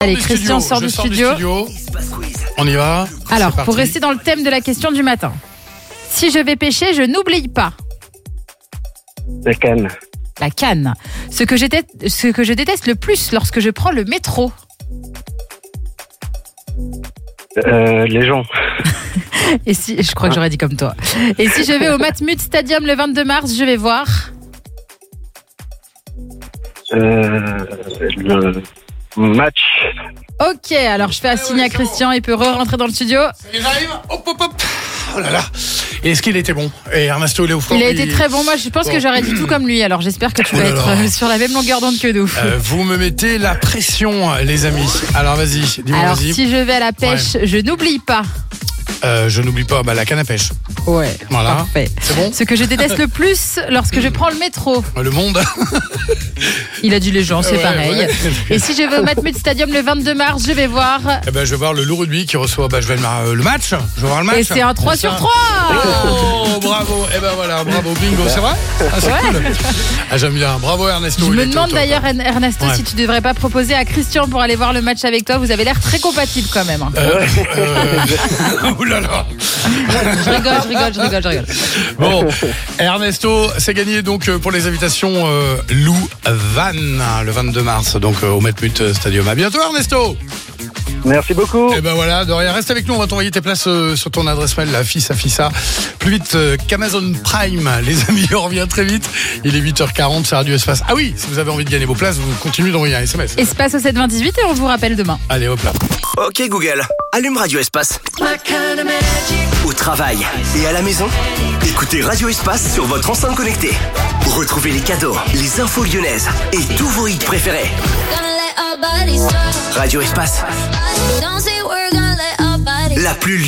Allez, Christian sort du studio. On y va. Alors, pour rester dans le thème de la question du matin. Si je vais pêcher, je n'oublie pas. La canne. La canne. Ce que je déteste le plus lorsque je prends le métro. Les gens. Et si, je crois que j'aurais dit comme toi. Et si je vais au Matmut Stadium le 22 mars, je vais voir. Le match. Ok, alors je fais assigner à Christian, il peut re-rentrer dans le studio. Il arrive. Hop, hop, hop. Oh là là. Et est-ce qu'il était bon? Et Ernesto Léofort, il a été très bon. Moi, je pense que j'aurais dit tout comme lui. Alors, j'espère que tu vas être sur la même longueur d'onde que nous. Vous me mettez la pression, les amis. Alors, vas-y. Dis-moi, alors, vas-y. si je vais à la pêche, je n'oublie pas. Je n'oublie pas la canne à pêche. Ouais, voilà. Parfait. C'est bon. Ce que je déteste le plus lorsque je prends le métro. Le monde. Il a dit les gens, c'est pareil. Ouais. Et si je vais au Matmut Stadium le 22 mars, je vais voir. Je vais voir le loup rugby qui reçoit. Je vais le match. Je vais voir le match. Et c'est un 3 sur 3. Oh, bravo. Et voilà, bravo, bingo. C'est vrai? C'est cool. J'aime bien. Bravo, Ernesto. Je me demande d'ailleurs, Ernesto, si tu devrais pas proposer à Christian pour aller voir le match avec toi. Vous avez l'air très compatibles quand même. Ouh là là. Je rigole. Bon, Ernesto, c'est gagné donc pour les invitations Lou Van le 22 mars, donc au Matmut Stadium. À bientôt, Ernesto. Merci beaucoup. Et voilà, de rien, reste avec nous, on va t'envoyer tes places sur ton adresse mail, la Fissa. Plus vite qu'Amazon Prime, les amis, on revient très vite. Il est 8h40, c'est Radio Espace. Ah oui, si vous avez envie de gagner vos places, vous continuez d'envoyer un SMS. Espace au 72018 et on vous rappelle demain. Allez, hop là. Ok Google, allume Radio Espace. Au travail et à la maison, écoutez Radio Espace sur votre enceinte connectée. Retrouvez les cadeaux, les infos lyonnaises et tous vos hits préférés. Radio Espace, la plus